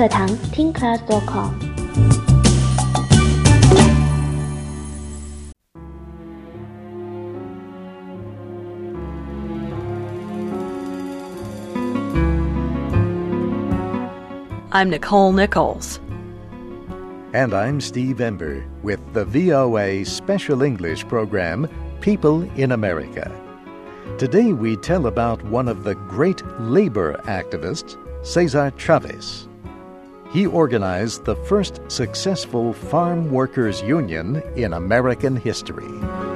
课堂听 class.com。 I'm Nicole Nichols. And I'm Steve Ember with the VOA Special English program, People in America. Today we tell about one of the great labor activists, Cesar Chavez. He organized the first successful farm workers' union in American history.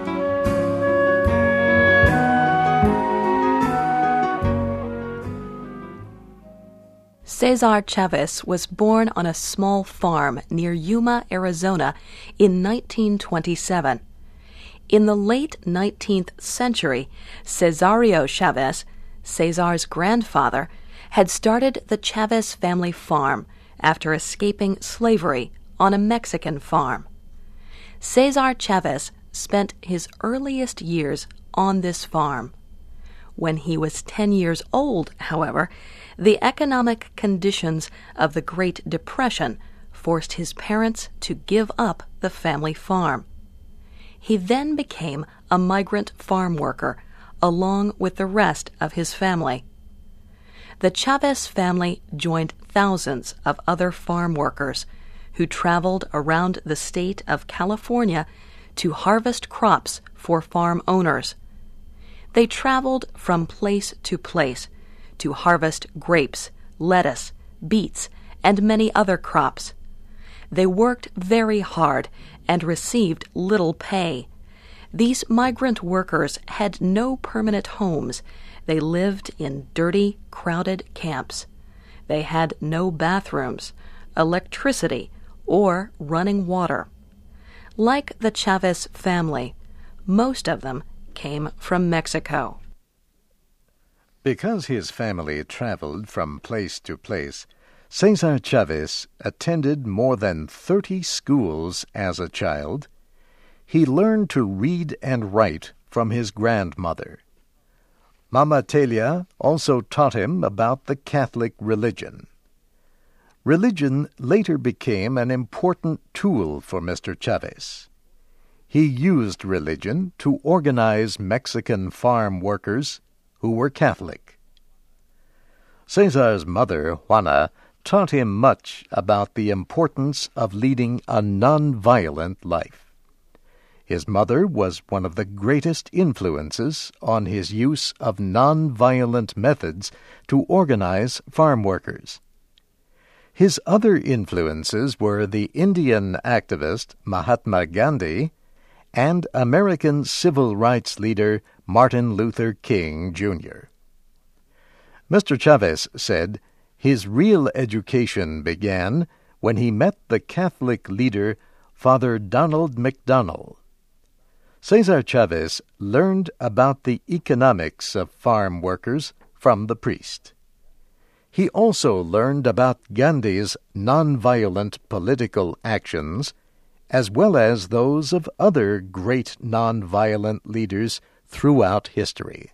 Cesar Chavez was born on a small farm near Yuma, Arizona in 1927. In the late 19th century, Cesario Chavez, Cesar's grandfather, had started the Chavez family farm after escaping slavery on a Mexican farm. Cesar Chavez spent his earliest years on this farm. When he was 10 years old, however, the economic conditions of the Great Depression forced his parents to give up the family farm. He then became a migrant farm worker, along with the rest of his family. The Chavez family joined thousands of other farm workers who traveled around the state of California to harvest crops for farm owners. They traveled from place to place to harvest grapes, lettuce, beets, and many other crops. They worked very hard and received little pay. These migrant workers had no permanent homes. They lived in dirty, crowded camps. They had no bathrooms, electricity, or running water. Like the Chavez family, most of them came from Mexico. Because his family traveled from place to place, Cesar Chavez attended more than 30 schools as a child. He learned to read and write from his grandmother. Mama Telia also taught him about the Catholic religion. Religion later became an important tool for Mr. Chavez. He used religion to organize Mexican farm workers who were Catholic. Cesar's mother, Juana, taught him much about the importance of leading a non-violent life. His mother was one of the greatest influences on his use of non-violent methods to organize farm workers. His other influences were the Indian activist Mahatma Gandhi and American civil rights leader Martin Luther King, Jr. Mr. Chavez said his real education began when he met the Catholic leader Father Donald McDonald. Cesar Chavez learned about the economics of farm workers from the priest. He also learned about Gandhi's nonviolent political actions, as well as those of other great nonviolent leaders throughout history.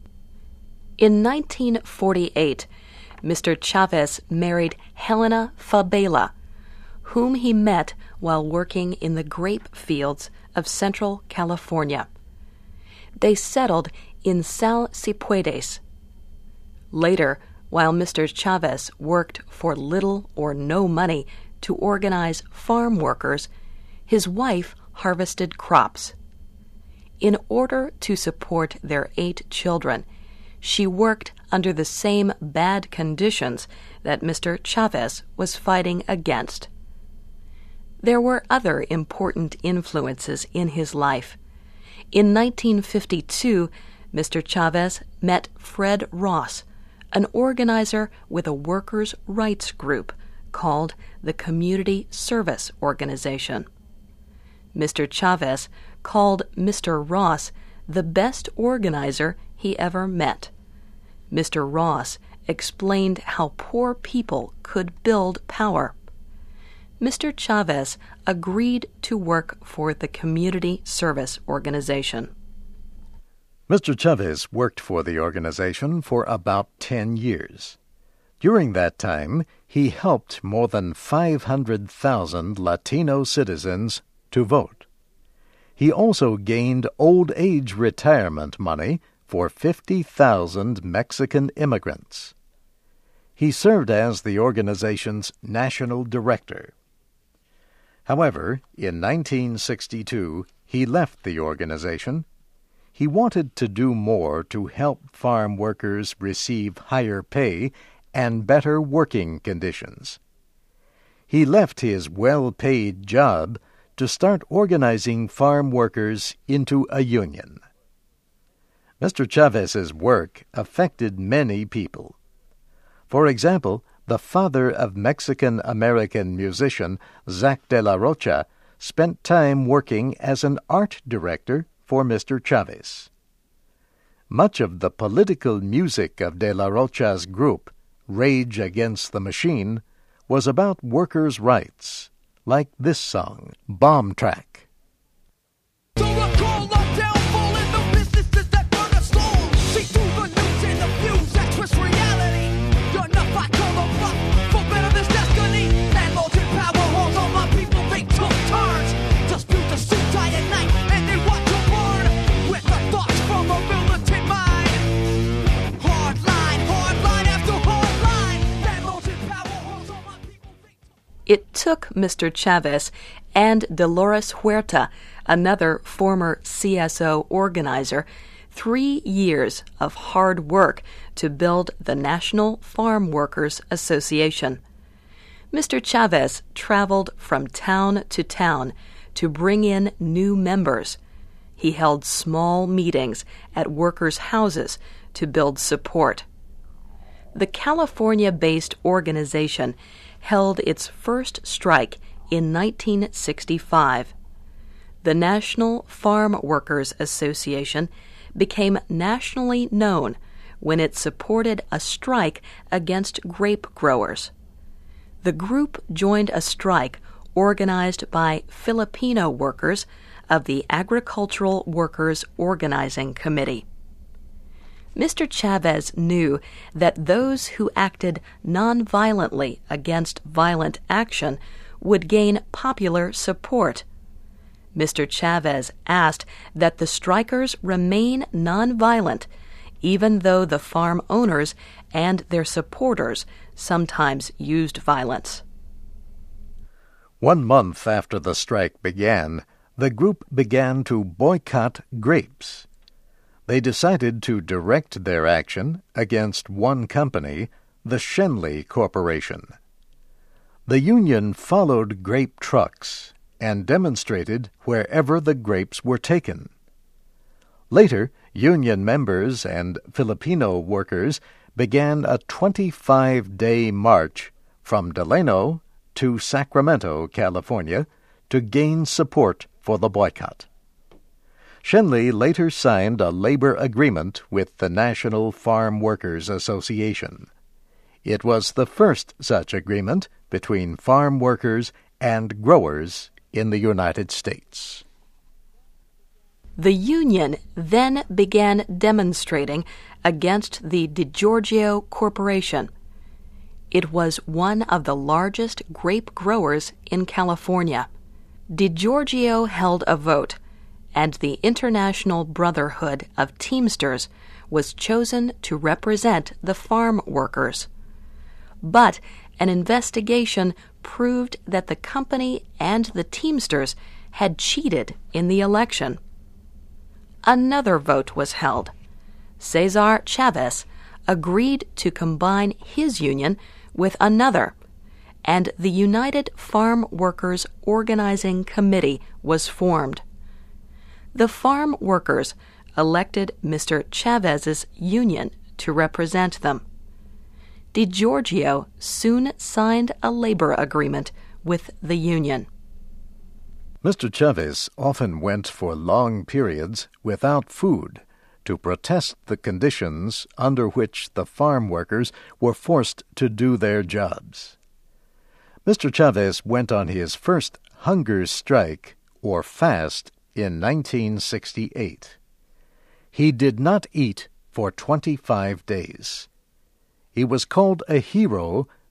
In 1948, Mr. Chavez married Helena Fabela, whom he met while working in the grape fields of Central California. They settled in Sal Cipuedes. Later, while Mr. Chavez worked for little or no money to organize farm workers, his wife harvested crops. In order to support their 8 children, she worked under the same bad conditions that Mr. Chavez was fighting against. There were other important influences in his life. In 1952, Mr. Chavez met Fred Ross, an organizer with a workers' rights group called the Community Service Organization. Mr. Chavez called Mr. Ross the best organizer he ever met. Mr. Ross explained how poor people could build power. Mr. Chavez agreed to work for the Community Service Organization. Mr. Chavez worked for the organization for about 10 years. During that time, he helped more than 500,000 Latino citizens to vote. He also gained old age retirement money for 50,000 Mexican immigrants. He served as the organization's national director. However, in 1962, he left the organization. He wanted to do more to help farm workers receive higher pay and better working conditions. He left his well-paid job to start organizing farm workers into a union. Mr. Chavez's work affected many people. For example, the father of Mexican-American musician Zack de la Rocha spent time working as an art director for Mr. Chavez. Much of the political music of de la Rocha's group, Rage Against the Machine, was about workers' rights, like this song, Bomb Track. It took Mr. Chavez and Dolores Huerta, another former CSO organizer, 3 years of hard work to build the National Farm Workers Association. Mr. Chavez traveled from town to town to bring in new members. He held small meetings at workers' houses to build support. The California-based organization held its first strike in 1965. The National Farm Workers Association became nationally known when it supported a strike against grape growers. The group joined a strike organized by Filipino workers of the Agricultural Workers Organizing Committee. Mr. Chavez knew that those who acted nonviolently against violent action would gain popular support. Mr. Chavez asked that the strikers remain nonviolent, even though the farm owners and their supporters sometimes used violence. 1 month after the strike began, the group began to boycott grapes. They decided to direct their action against one company, the Schenley Corporation. The union followed grape trucks and demonstrated wherever the grapes were taken. Later, union members and Filipino workers began a 25-day march from Delano to Sacramento, California, to gain support for the boycott. Schenley later signed a labor agreement with the National Farm Workers Association. It was the first such agreement between farm workers and growers in the United States. The union then began demonstrating against the DiGiorgio Corporation. It was one of the largest grape growers in California. DiGiorgio held a vote, and the International Brotherhood of Teamsters was chosen to represent the farm workers. But an investigation proved that the company and the Teamsters had cheated in the election. Another vote was held. Cesar Chavez agreed to combine his union with another, and the United Farm Workers Organizing Committee was formed. The farm workers elected Mr. Chavez's union to represent them. DiGiorgio soon signed a labor agreement with the union. Mr. Chavez often went for long periods without food to protest the conditions under which the farm workers were forced to do their jobs. Mr. Chavez went on his first hunger strike, or fast, in 1968. He did not eat for 25 days. He was called a hero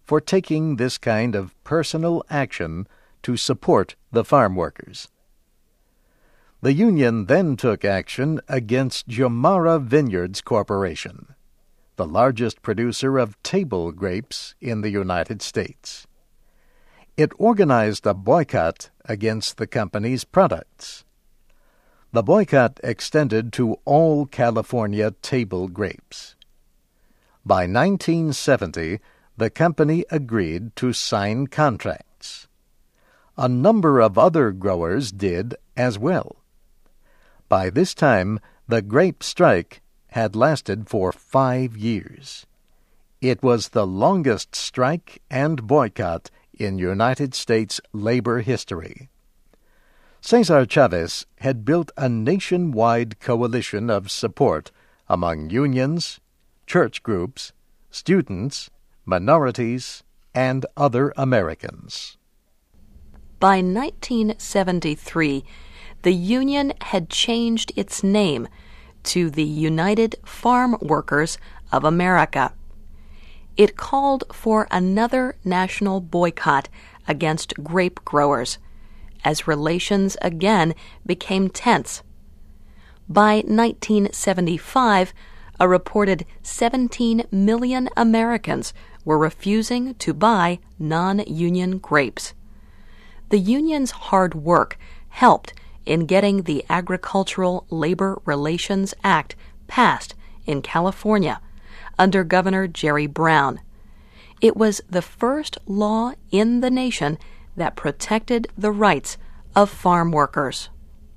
for taking this kind of personal action to support the farm workers. The union then took action against Jomara Vineyards Corporation, the largest producer of table grapes in the United States. It organized a boycott against the company's products. The boycott extended to all California table grapes. By 1970, the company agreed to sign contracts. A number of other growers did as well. By this time, the grape strike had lasted for 5 years. It was the longest strike and boycott in United States labor history. Cesar Chavez had built a nationwide coalition of support among unions, church groups, students, minorities, and other Americans. By 1973, the Union had changed its name to the United Farm Workers of America. It called for another national boycott against grape growers, as relations again became tense. By 1975, a reported 17 million Americans were refusing to buy non-union grapes. The union's hard work helped in getting the Agricultural Labor Relations Act passed in California under Governor Jerry Brown. It was the first law in the nation that protected the rights of farm workers.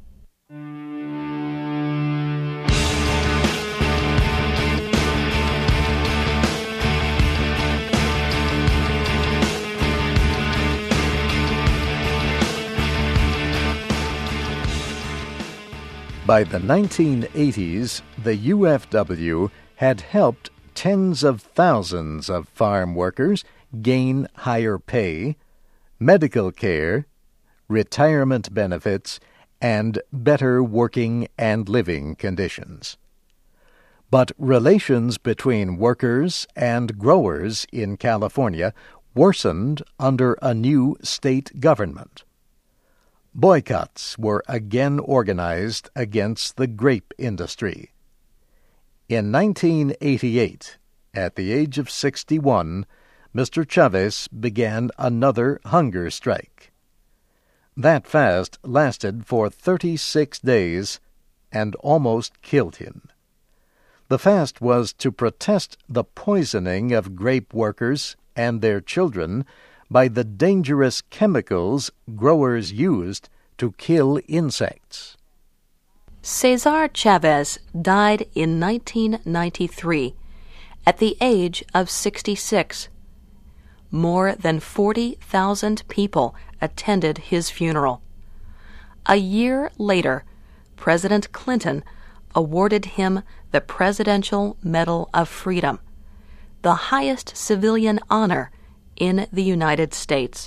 By the 1980s, the UFW had helped tens of thousands of farm workers gain higher pay, medical care, retirement benefits, and better working and living conditions. But relations between workers and growers in California worsened under a new state government. Boycotts were again organized against the grape industry. In 1988, at the age of 61, Mr. Chavez began another hunger strike. That fast lasted for 36 days and almost killed him. The fast was to protest the poisoning of grape workers and their children by the dangerous chemicals growers used to kill insects. Cesar Chavez died in 1993 at the age of 66. More than 40,000 people attended his funeral. A year later, President Clinton awarded him the Presidential Medal of Freedom, the highest civilian honor in the United States.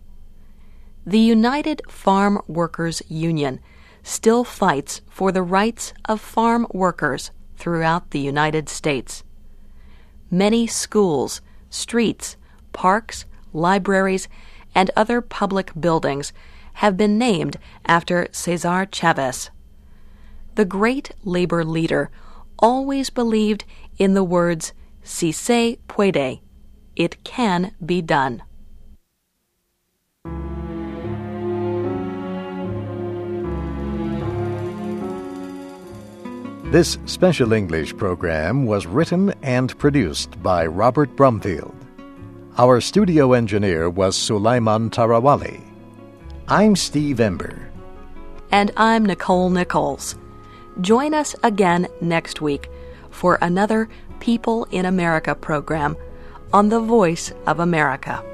The United Farm Workers Union still fights for the rights of farm workers throughout the United States. Many schools, streets, parks, libraries, and other public buildings have been named after Cesar Chavez. The great labor leader always believed in the words, "Si se puede," it can be done. This special English program was written and produced by Robert Brumfield. Our studio engineer was Sulaiman Tarawali. I'm Steve Ember. And I'm Nicole Nichols. Join us again next week for another People in America program on the Voice of America.